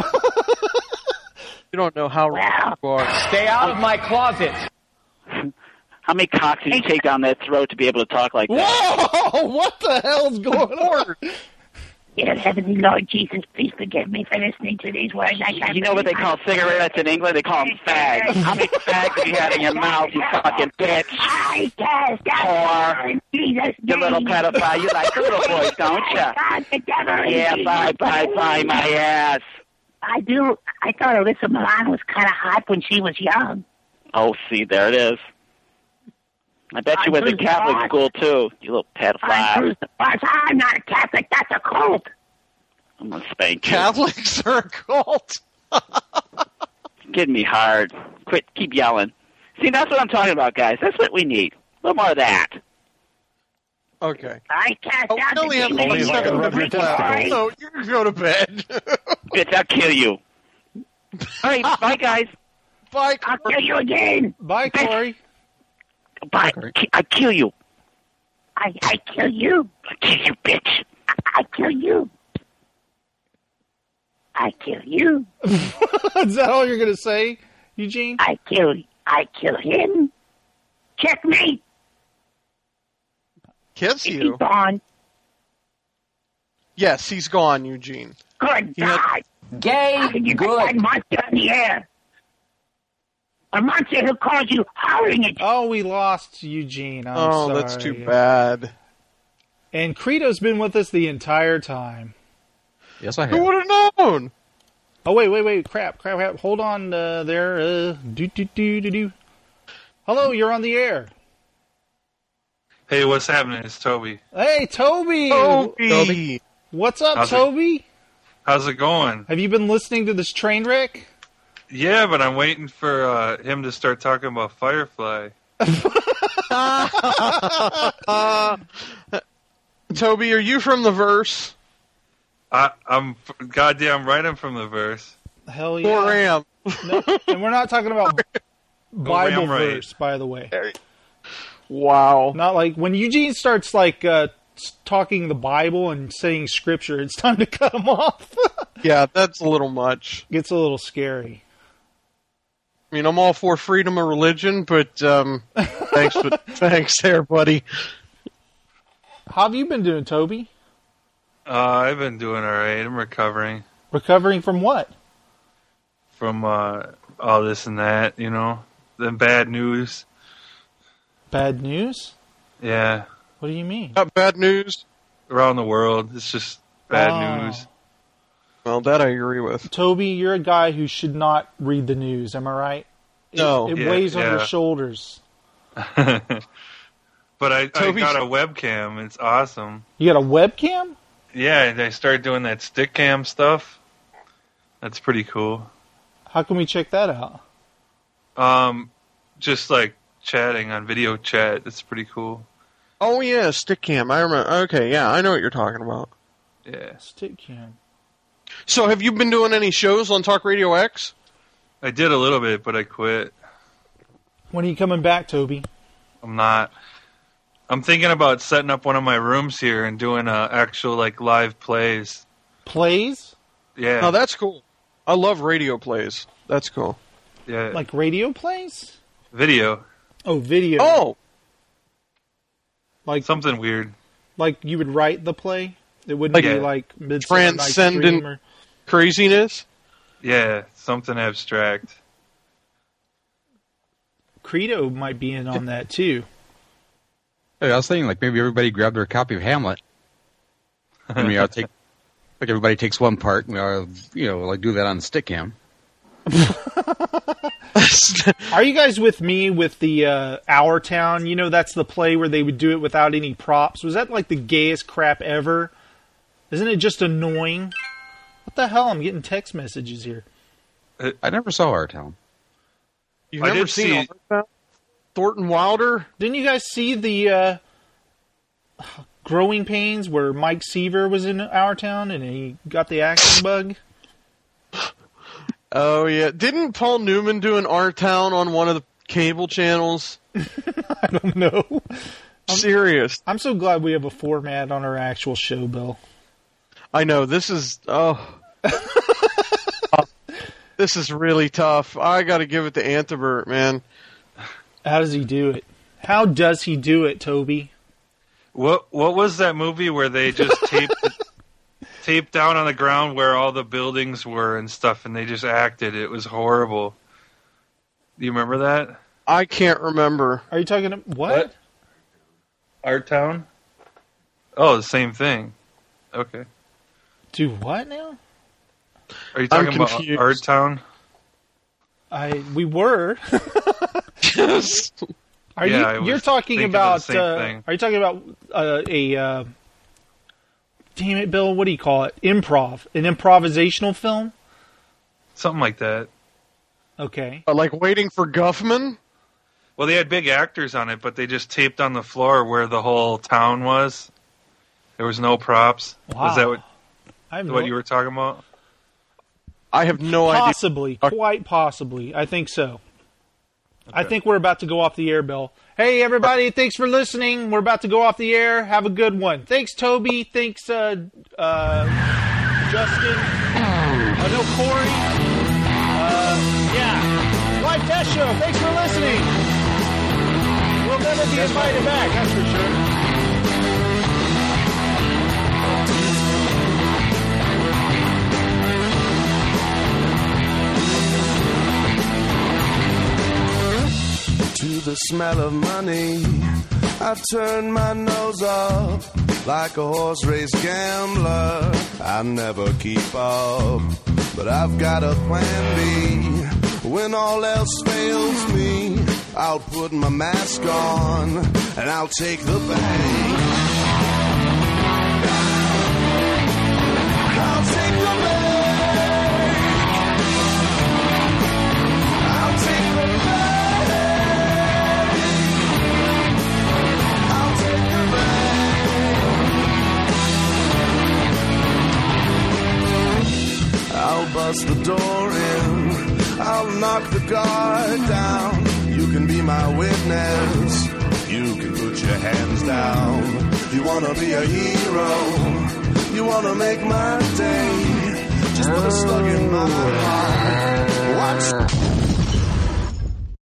You don't know how Well. you are. Stay out of my closet. How many cocks did you take down that throat to be able to talk like that? Whoa! What the hell's going on? Dear Heavenly Lord Jesus, please forgive me for listening to these words. I can't You know what they call cigarettes in England? They call them fags. How many fags have you had in your mouth, you fucking bitch? I guess Whore. in Jesus' You name. little pedophile. You like little boys, don't you? God, the devil in Yeah, Jesus' bye, bye, name. bye, my ass. I do. I thought Alyssa Milano was kind of hot when she was young. Oh, see, there it is. I bet you I'm went to Bruce Catholic Ross. school, too, you little I'm pedophile. Bruce Ross. I'm not a Catholic. That's a cult. I'm going to spank you. Catholics are a cult. Getting me hard. Quit, keep yelling. See, that's what I'm talking about, guys. That's what we need. A little more of that. Okay. I cast Oh, out we only the have demon. only You seven little minutes freak left. boy. No, you can go to bed. Bitch, I'll kill you. All right, bye, guys. Bye. I'll kill you again. Bye, Corey. Bye. Ki- I kill you. I, I kill you. I kill you, bitch. I, I kill you. I kill you. Is that all you're going to say, Eugene? I kill. I kill him. Checkmate. Kiss Is he you. gone? Yes, he's gone, Eugene. Good He had- God. Gay, How can you put good. that monster in the air? A monster who calls you howling at you. Oh, we lost Eugene. I'm oh, sorry. that's too bad. And Credo's been with us the entire time. Yes, I Who have. would have known? Oh, wait, wait, wait. Crap, crap, crap. Hold on uh, there. Uh, do, do, do, do, do. Hello, you're on the air. Hey, what's happening? It's Toby. Hey, Toby. Toby. Toby. What's up, How's it- Toby? How's it going? Have you been listening to this train wreck? Yeah, but I'm waiting for uh, him to start talking about Firefly. Uh, Toby, are you from the verse? I, I'm goddamn right. I'm from the verse. Hell Four yeah. am. No, and we're not talking about Bible Ram right. verse, by the way. Wow. Not like when Eugene starts like uh, s- talking the Bible and saying scripture, it's time to cut him off. Yeah, that's a little much. Gets a little scary. I mean, I'm all for freedom of religion, but um, thanks, but thanks there, buddy. How have you been doing, Toby? Uh, I've been doing all right. I'm recovering Recovering from what? from uh, all this and that. You know, the bad news. Bad news? Yeah. What do you mean? Not bad news? Around the world. It's just bad Oh. news. Well, that I agree with. Toby, you're a guy who should not read the news. Am I right? It, No. It Yeah, weighs on your yeah. shoulders. But I, I Toby's- got a webcam. It's awesome. You got a webcam? Yeah, they started doing that stick cam stuff. That's pretty cool. How can we check that out? Um, just like chatting on video chat. It's pretty cool. Oh, yeah, Stickcam. I remember. Okay, yeah, I know what you're talking about. Yeah. Stickcam. So, have you been doing any shows on Talk Radio X? I did a little bit, but I quit. When are you coming back, Toby? I'm not. I'm thinking about setting up one of my rooms here and doing uh, actual like live plays. Plays? Yeah. Oh, that's cool. I love radio plays. That's cool. Yeah. Like radio plays? Video. Oh, video. Oh! Like something weird. Like you would write the play? It wouldn't Like be a like Midsummer Night's Dream Transcendent or... craziness? Yeah, something abstract. Credo might be in on that too. Hey, I was thinking, like, maybe everybody grab their copy of Hamlet. And we ought to take, like, everybody takes one part, and we ought to, you know, like, do that on Stickcam. Are you guys with me with the uh, Our Town? You know, that's the play where they would do it without any props. Was that like the gayest crap ever? Isn't it just annoying? What the hell? I'm getting text messages here. I never saw Our Town. You've I never did seen see- Our Town? Thornton Wilder? Didn't you guys see the uh, Growing Pains where Mike Seaver was in Our Town and he got the acting bug? Oh, yeah. Didn't Paul Newman do an Our Town on one of the cable channels? I don't know. I'm, Serious. I'm so glad we have a format on our actual show, Bill. I know. This is... Oh... This is really tough. I got to give it to Antibert, man. How does he do it? How does he do it, Toby? What What was that movie where they just taped taped down on the ground where all the buildings were and stuff, and they just acted? It was horrible. Do you remember that? I can't remember. Are you talking what? What? Art Town? Oh, the same thing. Okay. Do what now? Are you I'm talking about confused. Art Town? I we were. Yes. Are Yeah, I you? was You're talking thinking of the about? same Uh, thing. are you talking about uh, a? Uh, damn it, Bill! What do you call it? Improv, an improvisational film. Something like that. Okay. Uh, like Waiting for Guffman? Well, they had big actors on it, but they just taped on the floor where the whole town was. There was no props. Wow. Was that what, I have what no- you were talking about? I have no idea. Possibly, quite possibly. I think so. I think we're about to go off the air, Bill. Hey, everybody, thanks for listening. We're about to go off the air. Have a good one. Thanks, Toby. Thanks, uh, uh, Justin. Uh, no, Corey. Uh, yeah. Live test show. Thanks for listening. We'll never be invited back, that's for sure. To the smell of money, I turn my nose up like a horse race gambler. I never keep up, but I've got a plan B. When all else fails me, I'll put my mask on and I'll take the bank. I'll take the bank. I'll take the bank. I'll bust the door in, I'll knock the guard down. You can be my witness, you can put your hands down. You wanna be a hero, you wanna make my day. Just put a slug in my heart, watch.